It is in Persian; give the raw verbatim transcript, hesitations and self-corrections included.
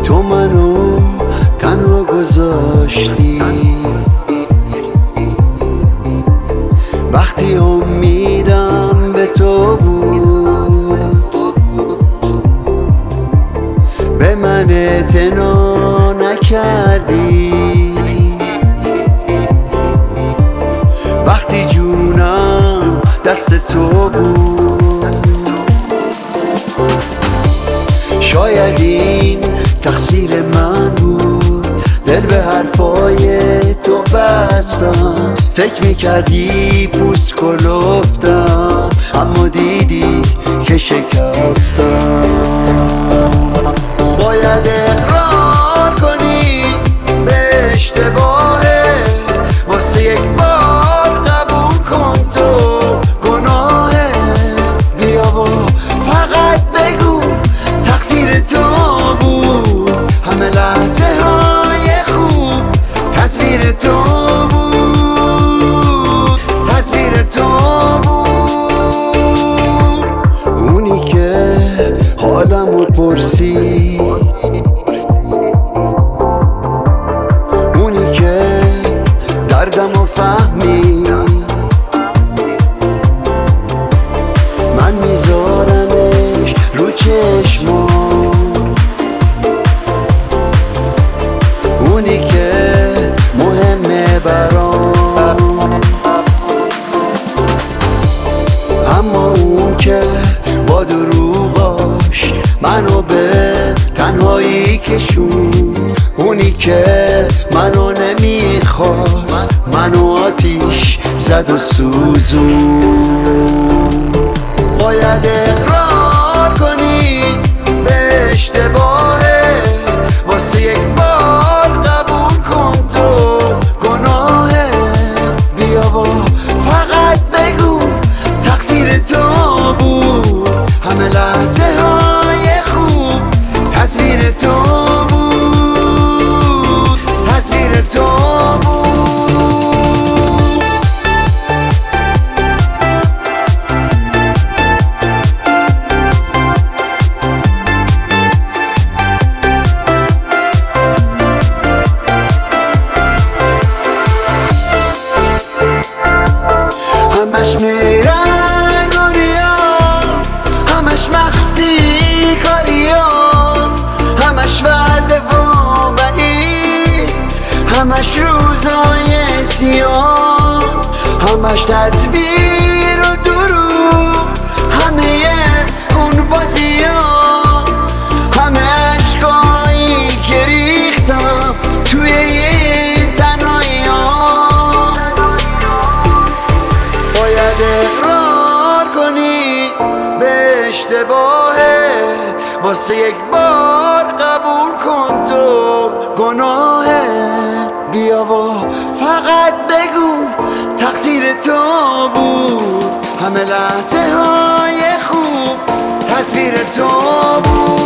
تو منو تنها گذاشتی وقتی امیدم به تو بود، به من اعتنا نکردی. وقتی جونم دست تو بود، شاید این تقصیر من بود. دل به حرفای تو بستم، فکر میکردی پوست کلفتم، اما دیدی که شکستم. باید اقرار کنی به اشتباهه، واسه یک بار قبول کن تو گناهه. بیا و فقط بگو تقصیر تو بود، همه لحظه های خوب تصویر تو بود، تصویر تو بود. اونی که حالمو پرسی، اونی که دردمو فهمی، من میذارمش رو چشمام. اونی که مهمه برام، اما اون که با دروغاش منو به تنهایی کشون. اونی که منو نمیخواست، منو آتیش زد و سوزون. باید اقرار کنی به اشتباهه، واسه یک بار قبول کن تو گناهه. بیا و فقط بگو تقصیر تو بود، همه لحظه های خوب تصویر تو بود، تصویر تو بود. همش میرن گوریا، همش مخفی کاریا، همش وعده و وعید، همش روزای سیاه، همش تصویر و دروغ، همه اون بازیا، همه عشقایی که ریختم توی این تنهایی ها. باید اقرار کنی به اشتباهه، واسه یک بار قبول کن تو گناهه. بیا و فقط بگو تقصیر تو بود، همه لحظه های خوب تصویر تو بود.